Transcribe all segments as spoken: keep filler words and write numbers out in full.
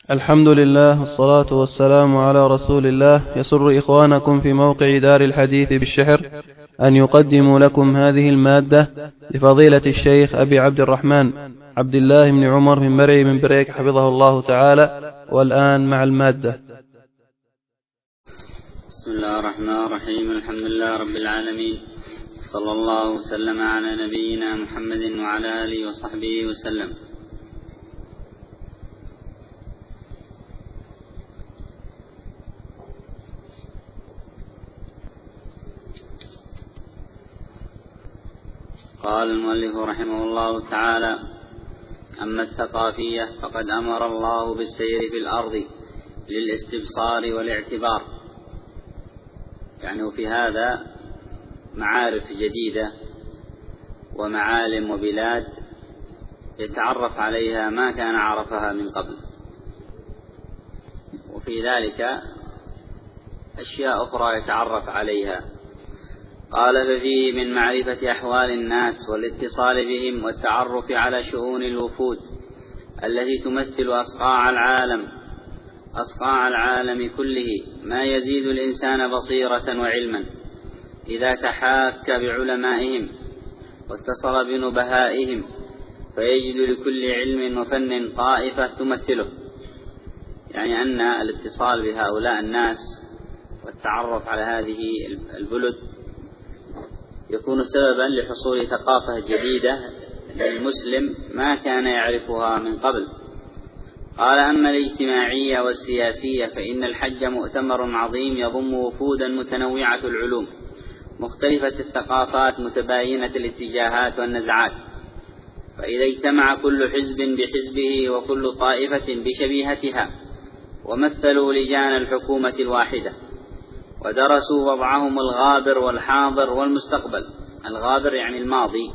الحمد لله والصلاة والسلام على رسول الله. يسر إخوانكم في موقع دار الحديث بالشحر أن يقدموا لكم هذه المادة لفضيلة الشيخ أبي عبد الرحمن عبد الله بن عمر بن مرعي من بريك حفظه الله تعالى. والآن مع المادة. بسم الله الرحمن الرحيم. الحمد لله رب العالمين، صلى الله وسلم على نبينا محمد وعلى آله وصحبه وسلم. قال المؤلف رحمه الله تعالى: أما الثقافية فقد أمر الله بالسير في الأرض للاستبصار والاعتبار. يعني في هذا معارف جديدة ومعالم وبلاد يتعرف عليها ما كان عرفها من قبل، وفي ذلك أشياء أخرى يتعرف عليها. قال: ففيه من معرفة أحوال الناس والاتصال بهم والتعرف على شؤون الوفود التي تمثل أصقاع العالم أصقاع العالم كله، ما يزيد الإنسان بصيرة وعلما إذا تحاك بعلمائهم واتصل بنبهائهم، فيجد لكل علم وفن طائفة تمثله. يعني أن الاتصال بهؤلاء الناس والتعرف على هذه البلد يكون سببا لحصول ثقافة جديدة للمسلم ما كان يعرفها من قبل. قال: أما الاجتماعية والسياسية فإن الحج مؤتمر عظيم يضم وفودا متنوعة العلوم مختلفة الثقافات متباينة الاتجاهات والنزعات، فإذا اجتمع كل حزب بحزبه وكل طائفة بشبيهتها ومثلوا لجان الحكومة الواحدة ودرسوا وضعهم الغابر والحاضر والمستقبل. الغابر يعني الماضي.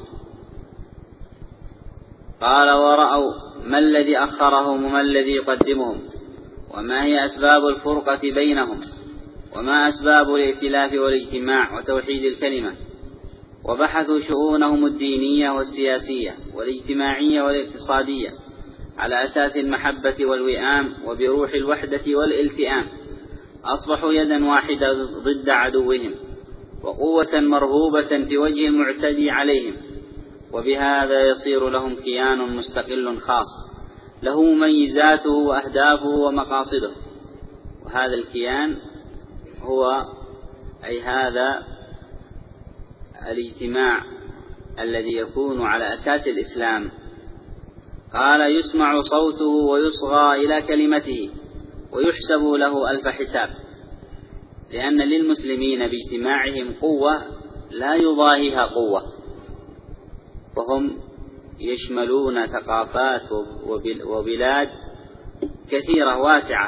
قال: ورأوا ما الذي أخرهم وما الذي يقدمهم، وما هي أسباب الفرقة بينهم، وما أسباب الائتلاف والاجتماع وتوحيد الكلمة، وبحثوا شؤونهم الدينية والسياسية والاجتماعية والاقتصادية على أساس المحبة والوئام وبروح الوحدة والالتئام، أصبحوا يدا واحدة ضد عدوهم وقوة مرهوبة في وجه المعتدي عليهم، وبهذا يصير لهم كيان مستقل خاص له مميزاته وأهدافه ومقاصده. وهذا الكيان هو أي هذا الاجتماع الذي يكون على أساس الإسلام. قال: يسمع صوته ويصغى إلى كلمته ويحسب له ألف حساب، لأن للمسلمين باجتماعهم قوة لا يضاهيها قوة، وهم يشملون ثقافات وبلاد كثيرة واسعة.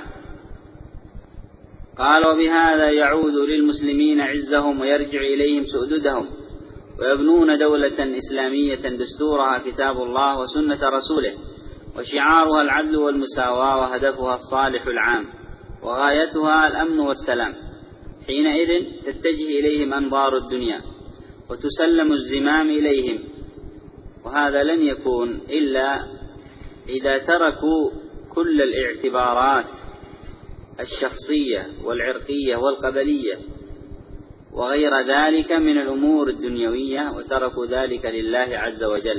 قال: وبهذا يعود للمسلمين عزهم ويرجع إليهم سؤددهم، ويبنون دولة إسلامية دستورها كتاب الله وسنة رسوله، وشعارها العدل والمساواة، وهدفها الصالح العام، وغايتها الأمن والسلام. حينئذ تتجه إليهم أنظار الدنيا وتسلم الزمام إليهم، وهذا لن يكون إلا إذا تركوا كل الاعتبارات الشخصية والعرقية والقبلية وغير ذلك من الأمور الدنيوية، وتركوا ذلك لله عز وجل.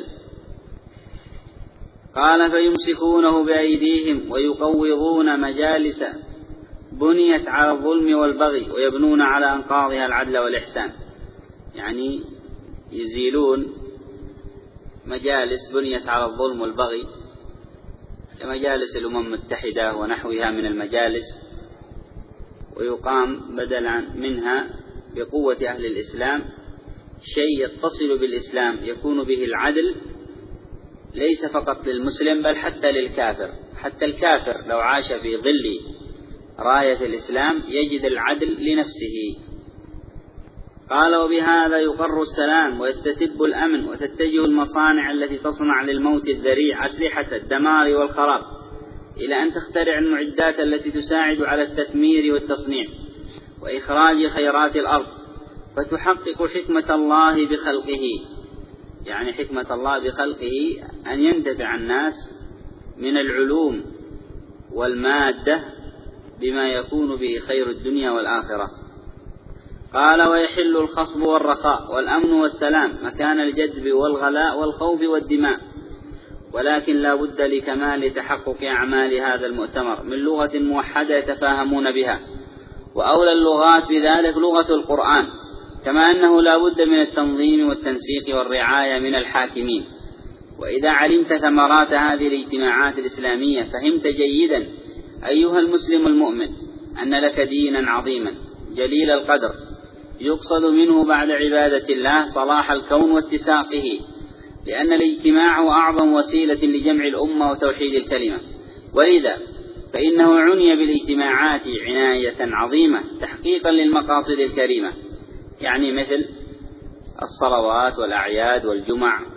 قال: فيمسكونه بأيديهم ويقوضون مجالس بنيت على الظلم والبغي ويبنون على أنقاضها العدل والإحسان. يعني يزيلون مجالس بنيت على الظلم والبغي كمجالس الأمم المتحدة ونحوها من المجالس، ويقام بدلا منها بقوة أهل الإسلام شيء يتصل بالإسلام يكون به العدل، ليس فقط للمسلم بل حتى للكافر. حتى الكافر لو عاش في ظل راية الإسلام يجد العدل لنفسه. قال: وبهذا يقر السلام ويستتب الأمن، وتتجه المصانع التي تصنع للموت الذريع أسلحة الدمار والخراب إلى أن تخترع المعدات التي تساعد على التثمير والتصنيع وإخراج خيرات الأرض، فتحقق حكمة الله بخلقه. يعني حكمة الله بخلقه أن ينتفع الناس من العلوم والمادة بما يكون به خير الدنيا والآخرة. قال: ويحل الخصب والرخاء والأمن والسلام مكان الجدب والغلاء والخوف والدماء، ولكن لا بد لكمال تحقق أعمال هذا المؤتمر من لغة موحدة يتفاهمون بها، وأولى اللغات بذلك لغة القرآن، كما أنه لا بد من التنظيم والتنسيق والرعاية من الحاكمين. وإذا علمت ثمرات هذه الاجتماعات الإسلامية فهمت جيدا أيها المسلم المؤمن أن لك دينا عظيما جليل القدر يقصد منه بعد عبادة الله صلاح الكون واتساقه، لأن الاجتماع هو أعظم وسيلة لجمع الأمة وتوحيد الكلمة، ولذا فإنه عني بالاجتماعات عناية عظيمة تحقيقا للمقاصد الكريمة، يعني مثل الصلوات والأعياد والجمع،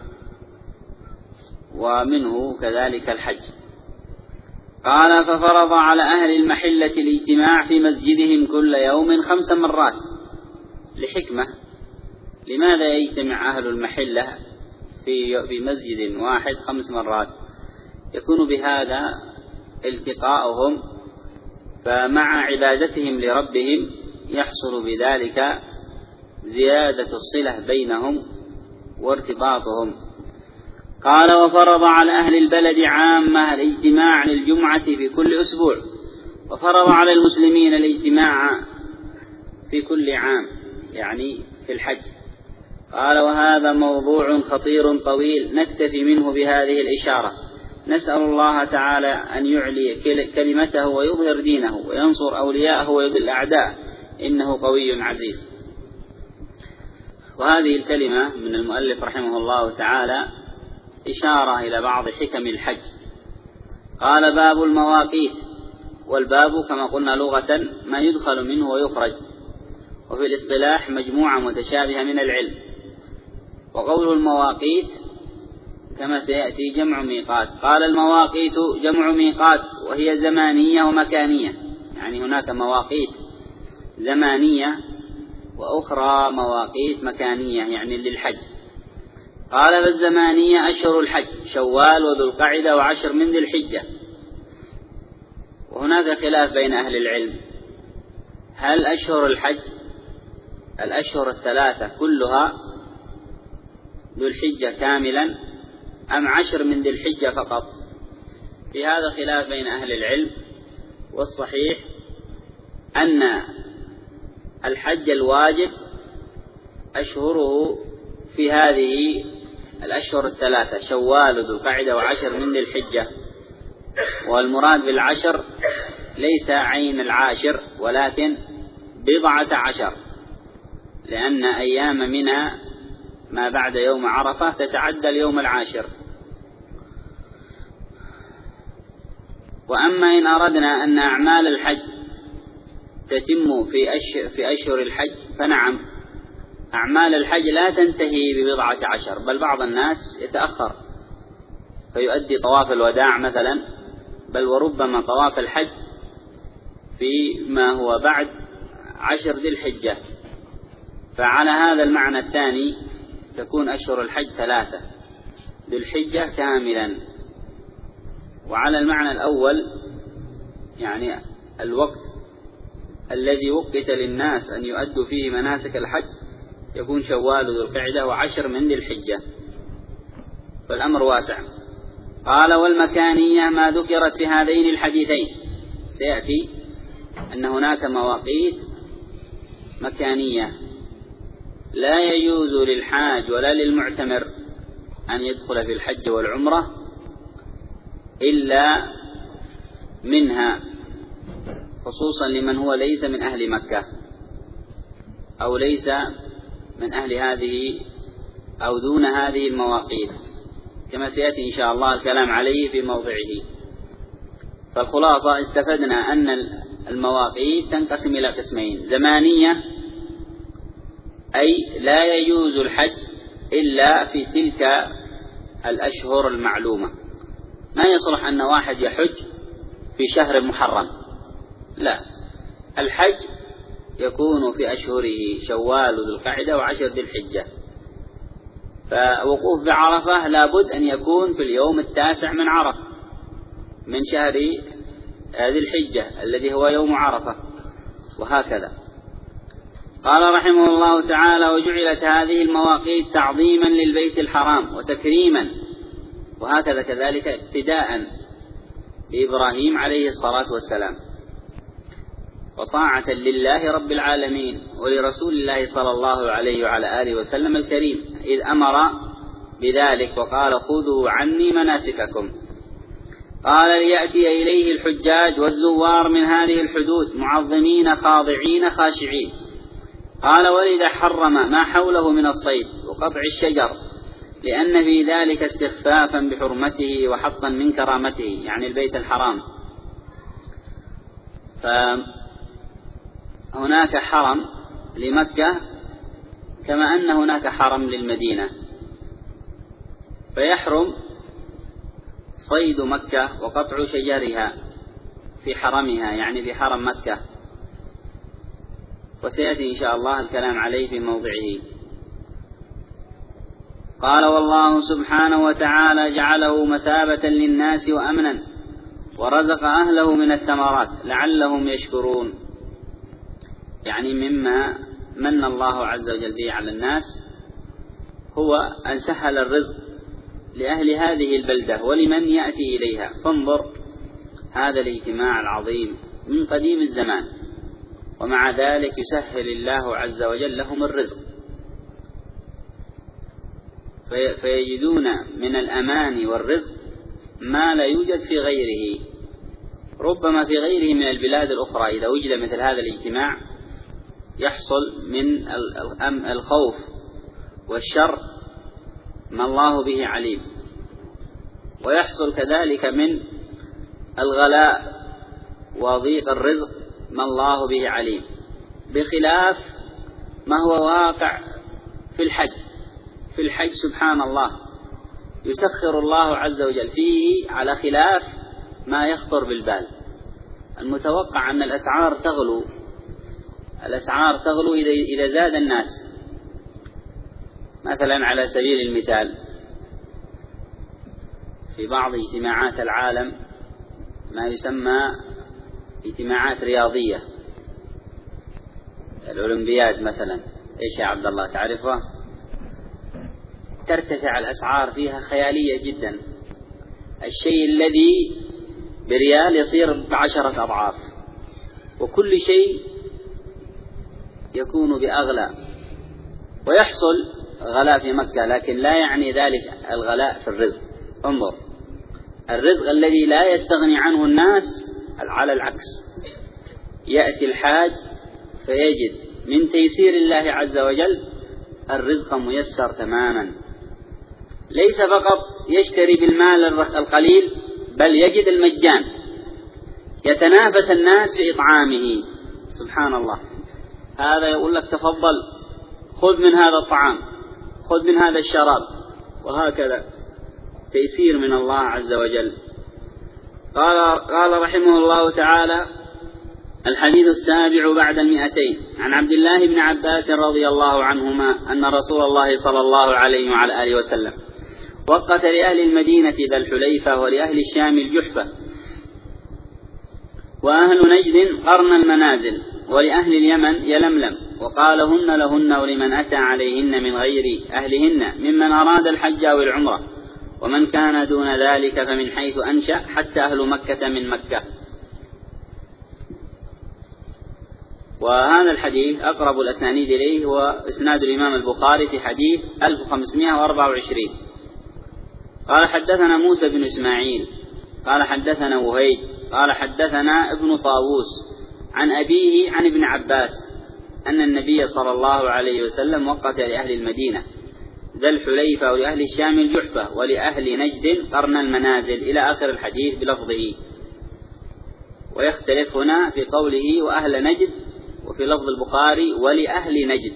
ومنه كذلك الحج. قال: ففرض على أهل المحلة الاجتماع في مسجدهم كل يوم خمس مرات لحكمة. لماذا يجتمع أهل المحلة في في مسجد واحد خمس مرات؟ يكون بهذا التقاؤهم، فمع عبادتهم لربهم يحصل بذلك زيادة الصلة بينهم وارتباطهم. قال: وفرض على أهل البلد عامة الاجتماع للجمعة في كل أسبوع، وفرض على المسلمين الاجتماع في كل عام، يعني في الحج. قال: وهذا موضوع خطير طويل نكتفي منه بهذه الإشارة، نسأل الله تعالى أن يعلي كلمته ويظهر دينه وينصر أولياءه ويذل أعداءه، إنه قوي عزيز. وهذه الكلمة من المؤلف رحمه الله تعالى إشارة إلى بعض حكم الحج. قال: باب المواقيت. والباب كما قلنا لغة ما يدخل منه ويخرج، وفي الاصطلاح مجموعة متشابهة من العلم. وقول المواقيت كما سيأتي جمع ميقات. قال: المواقيت جمع ميقات، وهي زمانية ومكانية، يعني هناك مواقيت زمانية وأخرى مواقيت مكانية يعني للحج. قال: فالزمانية أشهر الحج شوال وذو القعدة وعشر من ذي الحجة. وهناك خلاف بين أهل العلم، هل أشهر الحج الأشهر الثلاثة كلها ذو الحجة كاملا أم عشر من ذي الحجة فقط؟ في هذا خلاف بين أهل العلم، والصحيح أن الحج الواجب أشهره في هذه الأشهر الثلاثة شوال وذو القعدة وعشر من ذي الحجة. والمراد بالعشر ليس عين العاشر ولكن بضعة عشر، لأن أيام منى ما بعد يوم عرفة تتعدى اليوم العاشر. وأما إن أردنا أن أعمال الحج تتم في أشهر, في أشهر الحج فنعم، أعمال الحج لا تنتهي ببضعة عشر، بل بعض الناس يتأخر فيؤدي طواف الوداع مثلا، بل وربما طواف الحج فيما هو بعد عشر ذي الحجة. فعلى هذا المعنى الثاني تكون أشهر الحج ثلاثة ذي الحجة كاملا. وعلى المعنى الأول يعني الوقت الذي وقت للناس أن يؤدوا فيه مناسك الحج يكون شوال ذو القعدة وعشر من ذي الحجة، فالأمر واسع. قال: والمكانية ما ذكرت في هذين الحديثين. سيأتي أن هناك مواقيت مكانية لا يجوز للحاج ولا للمعتمر أن يدخل في الحج والعمرة إلا منها، خصوصا لمن هو ليس من أهل مكة أو ليس من أهل هذه أو دون هذه المواقيت، كما سيأتي إن شاء الله الكلام عليه في موضعه. فالخلاصة استفدنا أن المواقيت تنقسم إلى قسمين: زمانية أي لا يجوز الحج إلا في تلك الأشهر المعلومة، ما يصلح أن واحد يحج في شهر محرم، لا، الحج يكون في أشهره شوال وذو القعدة وعشر ذي الحجة. فوقوف بعرفة لابد أن يكون في اليوم التاسع من عرفة من شهر ذي الحجة الذي هو يوم عرفة، وهكذا. قال رحمه الله تعالى: وجعلت هذه المواقيت تعظيما للبيت الحرام وتكريما، وهكذا كذلك ابتداء بإبراهيم عليه الصلاة والسلام، وطاعة لله رب العالمين ولرسول الله صلى الله عليه وعلى آله وسلم الكريم، إذ أمر بذلك وقال: خذوا عني مناسككم. قال: ليأتي إليه الحجاج والزوار من هذه الحدود معظمين خاضعين خاشعين. قال: ولذا حرم ما حوله من الصيد وقطع الشجر، لأن في ذلك استخفافا بحرمته وحطا من كرامته، يعني البيت الحرام. فهناك حرم لمكة كما أن هناك حرم للمدينة، فيحرم صيد مكة وقطع شجرها في حرمها، يعني في حرم مكة، وسيأتي إن شاء الله الكلام عليه في موضعه. قال: والله سبحانه وتعالى جعله مثابة للناس وأمنا، ورزق أهله من الثمرات لعلهم يشكرون، يعني مما من الله عز وجل به على الناس هو أن سهل الرزق لأهل هذه البلدة ولمن يأتي إليها. فانظر هذا الاجتماع العظيم من قديم الزمان، ومع ذلك يسهل الله عز وجل لهم الرزق، فيجدون من الأمان والرزق ما لا يوجد في غيره. ربما في غيره من البلاد الأخرى إذا وجد مثل هذا الاجتماع يحصل من الخوف والشر ما الله به عليم، ويحصل كذلك من الغلاء وضيق الرزق ما الله به عليم، بخلاف ما هو واقع في الحج. في الحج سبحان الله يسخر الله عز وجل فيه على خلاف ما يخطر بالبال. المتوقع أن الأسعار تغلو، الأسعار تغلو إذا زاد الناس. مثلا على سبيل المثال في بعض اجتماعات العالم ما يسمى اجتماعات رياضية، الأولمبياد مثلا، إيش يا عبد الله تعرفه؟ ترتفع الأسعار فيها خيالية جدا، الشيء الذي بريال يصير بعشرة أضعاف، وكل شيء يكون بأغلى. ويحصل غلاء في مكة، لكن لا يعني ذلك الغلاء في الرزق. انظر الرزق الذي لا يستغني عنه الناس، على العكس يأتي الحاج فيجد من تيسير الله عز وجل الرزق ميسر تماما، ليس فقط يشتري بالمال القليل، بل يجد المجان، يتنافس الناس في إطعامه. سبحان الله، هذا يقول لك تفضل خذ من هذا الطعام، خذ من هذا الشراب، وهكذا تيسير من الله عز وجل. قال, قال رحمه الله تعالى: الحديث السابع بعد المئتين، عن عبد الله بن عباس رضي الله عنهما أن رسول الله صلى الله عليه وعلى آله وسلم وقت لأهل المدينة ذا الحليفة، ولأهل الشام الجحفة، وأهل نجد قرن المنازل، ولأهل اليمن يلملم، وقال: هن لهن ولمن أتى عليهن من غير أهلهن ممن أراد الحج أو العمرة، ومن كان دون ذلك فمن حيث أنشأ حتى أهل مكة من مكة. وهذا الحديث أقرب الأسانيد إليه هو إسناد الإمام البخاري في حديث ألف وخمسمائة وأربعة وعشرين. قال: حدثنا موسى بن إسماعيل قال حدثنا وهيد قال حدثنا ابن طاووس عن أبيه عن ابن عباس أن النبي صلى الله عليه وسلم وقت لأهل المدينة ذا الحليفة، ولأهل الشام الجحفة، ولأهل نجد قرن المنازل، إلى آخر الحديث بلفظه. ويختلف هنا في قوله وأهل نجد، وفي لفظ البخاري ولأهل نجد.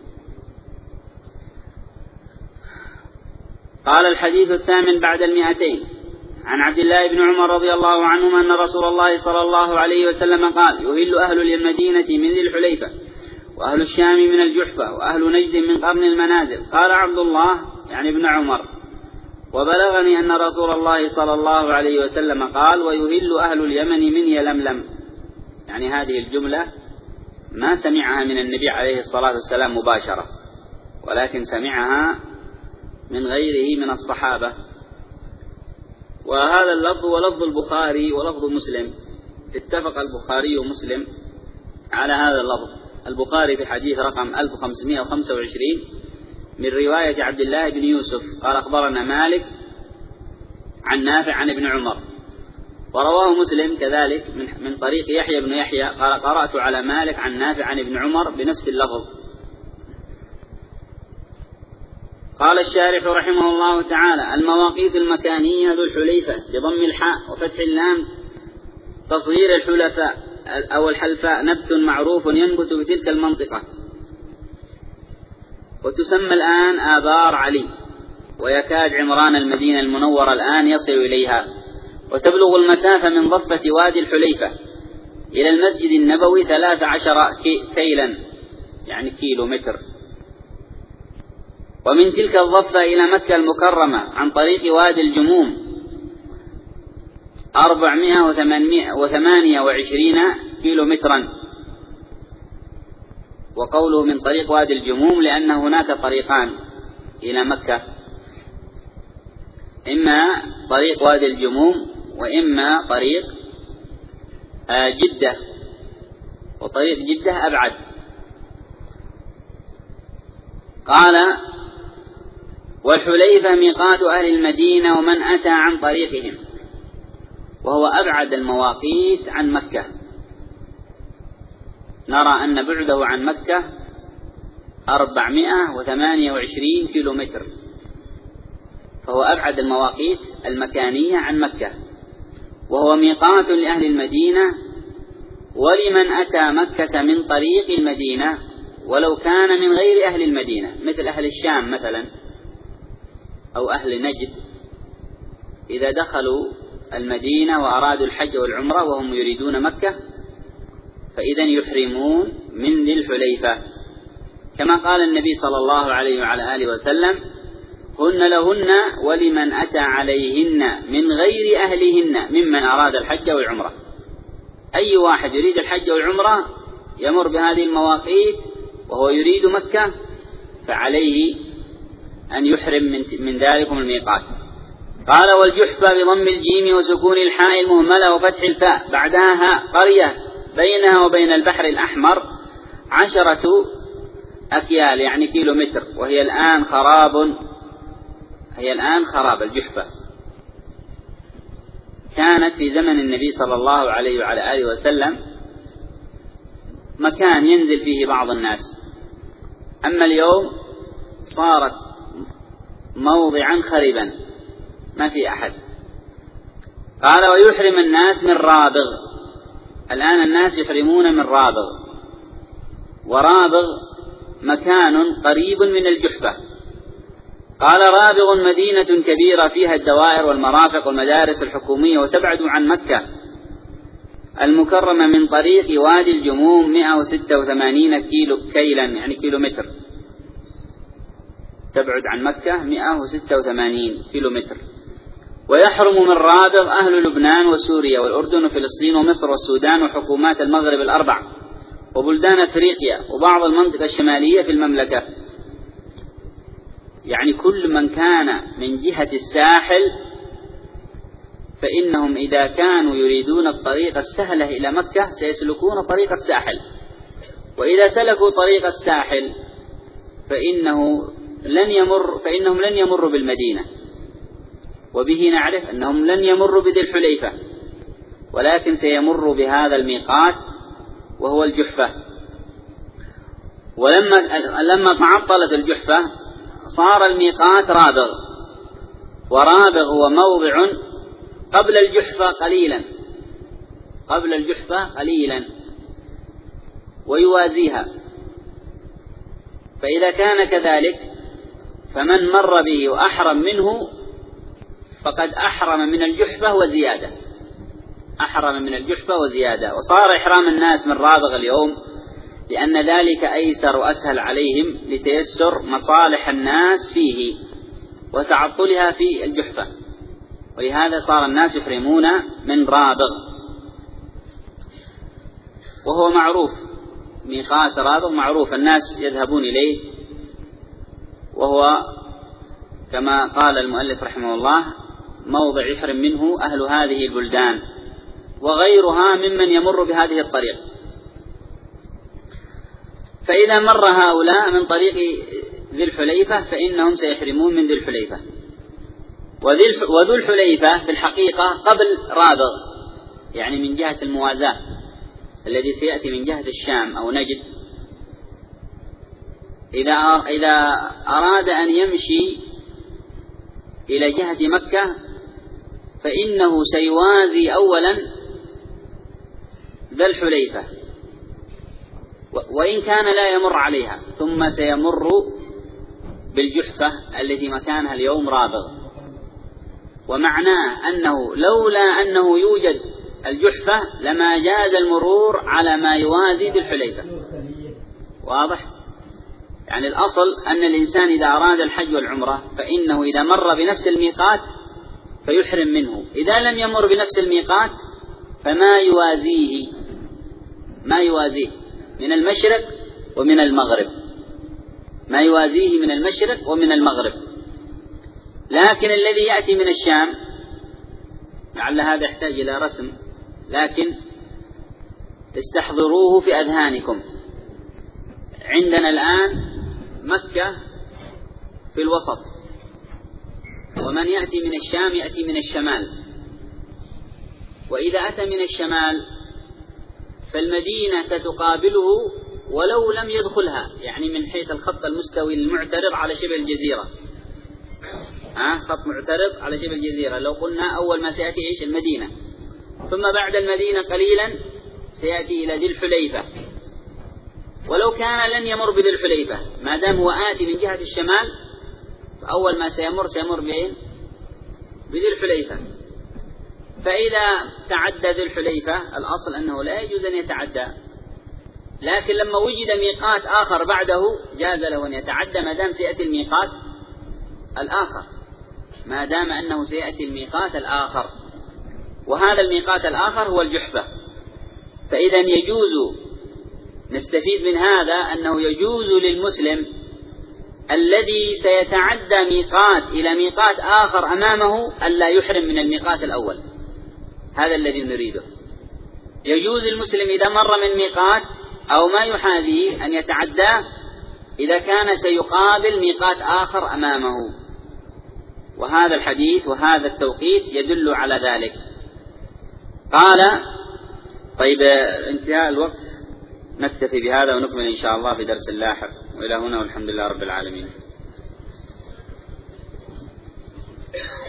قال: الحديث الثامن بعد المئتين، عن عبد الله بن عمر رضي الله عنهما أن رسول الله صلى الله عليه وسلم قال: يهل أهل المدينة من ذي الحليفة، وأهل الشام من الجحفة، وأهل نجد من قرن المنازل. قال عبد الله يعني ابن عمر: وبلغني أن رسول الله صلى الله عليه وسلم قال ويهل أهل اليمن من يلملم. يعني هذه الجملة ما سمعها من النبي عليه الصلاة والسلام مباشرة، ولكن سمعها من غيره من الصحابة. وهذا اللفظ ولفظ البخاري ولفظ مسلم، اتفق البخاري ومسلم على هذا اللفظ. البخاري في حديث رقم ألف وخمسمائة وخمسة وعشرين من رواية عبد الله بن يوسف قال أخبرنا مالك عن نافع عن ابن عمر، ورواه مسلم كذلك من طريق يحيى بن يحيى قال قرأت على مالك عن نافع عن ابن عمر بنفس اللفظ. قال الشارح رحمه الله تعالى المواقيت المكانية ذو الحليفة بضم الحاء وفتح اللام تصغير الحلفاء أو الحلفاء نبت معروف ينبت بتلك المنطقة، وتسمى الآن آبار علي، ويكاد عمران المدينة المنورة الآن يصل إليها، وتبلغ المسافة من ضفة وادي الحليفة إلى المسجد النبوي ثلاث عشر كيلا يعني كيلو متر. ومن تلك الضفة إلى مكة المكرمة عن طريق وادي الجموم أربعمائة وثمانية وعشرين كيلو مترا. وقوله من طريق وادي الجموم لأن هناك طريقان إلى مكة، إما طريق وادي الجموم وإما طريق جدة، وطريق جدة أبعد. قال والحليفة ميقات أهل المدينة ومن أتى عن طريقهم، وهو أبعد المواقيت عن مكة. نرى أن بعده عن مكة أربعمائة وثمانية وعشرين كيلو متر، فهو أبعد المواقيت المكانية عن مكة، وهو ميقات لأهل المدينة ولمن أتى مكة من طريق المدينة ولو كان من غير أهل المدينة، مثل أهل الشام مثلا أو أهل نجد، إذا دخلوا المدينة وأرادوا الحج والعمرة وهم يريدون مكة فإذا يحرمون من ذي الحليفة، كما قال النبي صلى الله عليه وعلى آله وسلم هن لهن ولمن أتى عليهن من غير أهلهن ممن أراد الحج والعمرة. أي واحد يريد الحج والعمرة يمر بهذه المواقيت وهو يريد مكة فعليه أن يحرم من ذلكم الميقات. قال والجحفة بضم الجيم وسكون الحاء المهملة وفتح الفاء بعدها هاء قرية بينها وبين البحر الأحمر عشرة أكيال يعني كيلو متر، وهي الآن خراب هي الآن خراب الجحفة. كانت في زمن النبي صلى الله عليه وعلى آله وسلم مكان ينزل فيه بعض الناس، أما اليوم صارت موضعا خربا ما في أحد. قال ويحرم الناس من رابغ، الآن الناس يحرمون من رابغ، ورابغ مكان قريب من الجحفة. قال رابغ مدينة كبيرة فيها الدوائر والمرافق والمدارس الحكومية وتبعد عن مكة المكرمة من طريق وادي الجموم مئة وستة وثمانين كيلو كيلا يعني كيلو متر، تبعد عن مكة مئة وستة وثمانين كيلو متر. ويحرم من رابغ أهل لبنان وسوريا والأردن وفلسطين ومصر والسودان وحكومات المغرب الأربع وبلدان أفريقيا وبعض المنطقة الشمالية في المملكة، يعني كل من كان من جهة الساحل فإنهم إذا كانوا يريدون الطريق السهلة إلى مكة سيسلكون طريق الساحل، وإذا سلكوا طريق الساحل فإنه لن يمر فإنهم لن يمروا بالمدينة، وبه نعرف أنهم لن يمروا بذي الحليفة، ولكن سيمروا بهذا الميقات وهو الجحفة. ولما لما تعطلت الجحفة صار الميقات رابغ، ورابغ هو موضع قبل الجحفة قليلا قبل الجحفة قليلا ويوازيها، فإذا كان كذلك فمن مر به وأحرم منه فقد أحرم من الجحفة وزيادة أحرم من الجحفة وزيادة. وصار إحرام الناس من رابغ اليوم لأن ذلك أيسر وأسهل عليهم لتيسر مصالح الناس فيه، وتعطلها في الجحفة، ولهذا صار الناس يحرمون من رابغ، وهو معروف ميقات رابغ معروف، الناس يذهبون إليه، وهو كما قال المؤلف رحمه الله موضع يحرم منه أهل هذه البلدان وغيرها ممن يمر بهذه الطريق. فإذا مر هؤلاء من طريق ذي الحليفة فإنهم سيحرمون من ذي الحليفة. وذو الحليفة في الحقيقة قبل رابغ، يعني من جهة الموازاة الذي سيأتي من جهة الشام أو نجد، إذا إذا أراد أن يمشي إلى جهة مكة فإنه سيوازي أولا ذا الحليفة، وإن كان لا يمر عليها، ثم سيمر بالجحفة التي مكانها اليوم رابغ. ومعناه أنه لولا أنه يوجد الجحفة لما جاز المرور على ما يوازي ذي الحليفة. واضح؟ يعني الأصل أن الإنسان إذا أراد الحج والعمرة فإنه إذا مر بنفس الميقات فيحرم منه، إذا لم يمر بنفس الميقات فما يوازيه ما يوازيه من المشرق ومن المغرب، ما يوازيه من المشرق ومن المغرب. لكن الذي يأتي من الشام، لعل هذا يحتاج إلى رسم، لكن استحضروه في أذهانكم. عندنا الآن مكة في الوسط، ومن يأتي من الشام يأتي من الشمال، وإذا أتى من الشمال فالمدينة ستقابله ولو لم يدخلها، يعني من حيث الخط المستوي المعترض على شبه الجزيرة، ها خط معترض على شبه الجزيرة. لو قلنا أول ما سيأتي إيش؟ المدينة، ثم بعد المدينة قليلا سيأتي إلى ذي الحليفة، ولو كان لن يمر بذي الحليفة ما دام هو آتي من جهة الشمال، فأول ما سيمر سيمر بين بذي الحليفة. فإذا تعدى ذي الحليفة الأصل أنه لا يجوز أن يتعدى، لكن لما وجد ميقات آخر بعده جاز له أن يتعدى ما دام سيأتي الميقات الآخر، ما دام أنه سيأتي الميقات الآخر، وهذا الميقات الآخر هو الجحفة. فإذا يجوز، نستفيد من هذا أنه يجوز للمسلم الذي سيتعدى ميقات إلى ميقات آخر أمامه ألا يحرم من الميقات الأول. هذا الذي نريده. يجوز المسلم إذا مر من ميقات أو ما يحاذيه أن يتعدى إذا كان سيقابل ميقات آخر أمامه، وهذا الحديث وهذا التوقيت يدل على ذلك. قال طيب انتهاء الوقت، نكتفي بهذا ونكمل إن شاء الله في درس لاحق. وإلى هنا والحمد لله رب العالمين.